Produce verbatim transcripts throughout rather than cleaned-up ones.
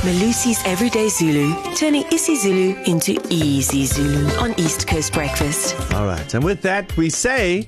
Malusi's Everyday Zulu, turning isiZulu into easy Zulu on East Coast Breakfast. All right, and with that we say,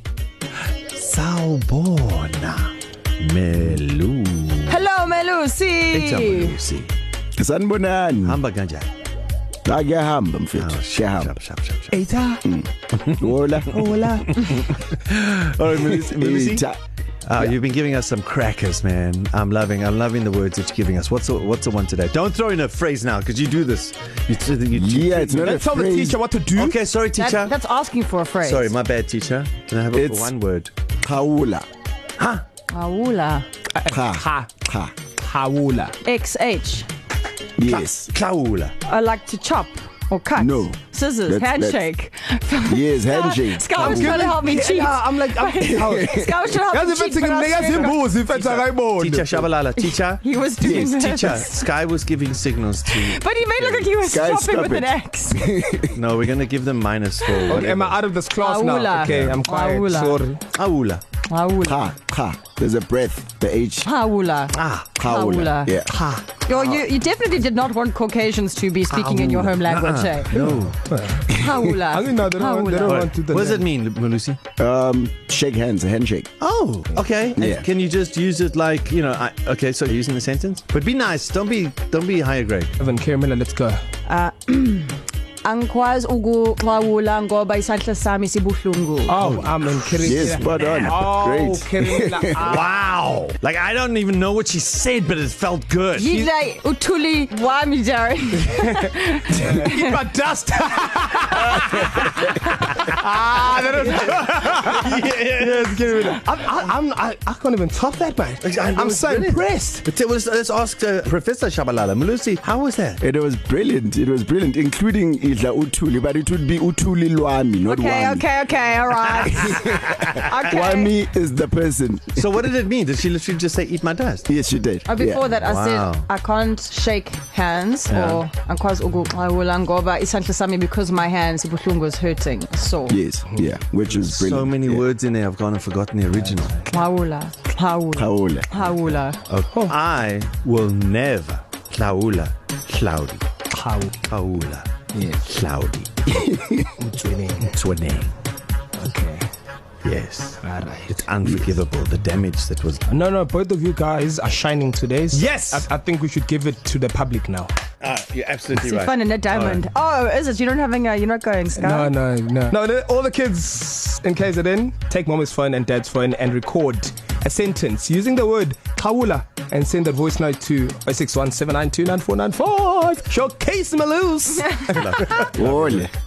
Sawubona, Melu. Hello, Melusi. Melusi. Sanibonani. Hamba kanjani? La ngiyahamba mfethu. Siyahamba. Shap shap shap. Eita. Hola. Hola. All right, Melusi. Melusi. Uh, yeah. You've been giving us some crackers, man. I'm loving, I'm loving the words that you're giving us. What's the, what's the one today? Don't throw in a phrase now, because you do this. You, you, you, yeah, it's not Don't a tell phrase. the teacher what to do. Okay, sorry, teacher. That, that's asking for a phrase. Sorry, my bad, teacher. Can I have it It's for one word? Khawula. Huh? Awula. Kha. Ha. Kha. Hawula. X H. Yes. Klaula. I like to chop or cut. No. Scissors. That's- handshake. Yes, handshake. Scout was trying to help me cheat. Yeah, I'm like, I'm, Scout was trying to help me cheat. But I was scared. Teacher Shabalala. Teacher. He was doing Yes, this. Teacher. Sky was giving signals to. But he made look like he was Sky, stopping stop with it. an X. No, we're going to give them minus for okay, whatever. am I out of this class Hawula. now? Okay, I'm quiet. Hawula. Sorry. Aula. Awula. Kha. Kha. There's a breath. The H. Awula. Ah. Khawula. Hawula. Yeah. Ha. Yo, you, you definitely did not want Caucasians to be speaking in your home language, eh? No. Hawula. I mean, no, they don't, want, they don't What, want to. what does it mean, Melusi? Um, shake hands. A handshake. Oh, okay. And Yeah. can you just use it like, you know, I, okay, so using the sentence? But be nice. Don't be don't be higher grade. Evan Caramella, let's go. Angikwazi ukuxawula ngoba isandla sami sibuhlungu. Oh, I'm in Caramella. Yes, spot on. Oh, Great. Caramella. Ah. Wow. Like, I don't even know what she said, but it felt good. Yidla uthuli wami Jerry. Eat my dust. Ah, that is. Yes, Caramella. I'm, I, I'm, I, I can't even top that, man. I know I'm it's so brilliant. impressed. But it was, let's ask uh, Professor Shabalala. Melusi, how was that? It was brilliant. It was brilliant, including Idla Utuli, but it would be Utuli Lwami, not Okay, Wami. okay, okay, all right. Okay. Wami is the person. So what did it mean? Did she literally just say, eat my dust? Yes, she did. Uh, before yeah. that, I Wow. said I can't shake hands Yeah. or angikwazi ukuxawula ngoba isandla sami because my hands ibuhlungu is hurting. So Yes, yeah, which is brilliant. So many yeah. words in there, I've gone and forgotten the original. xawula, xawula, Khawula. xawula. Oh. I will never Klaula, Cloudy, How? Kaula, Yes. Cloudy, Tweneng. Okay. Yes. All right. It's unforgivable, the damage that was. No, no, both of you guys are shining today. So Yes! I, I think we should give it to the public now. Ah, you're absolutely See fun in a diamond. Oh, is it? You're not having a. You're not going, Sky. No, no, no. No, the, all the kids in K Z N, take mommy's phone and dad's phone and record a sentence using the word Khawula and send that voice note to oh six one seven nine two nine four nine five. Showcase Malus. Ole.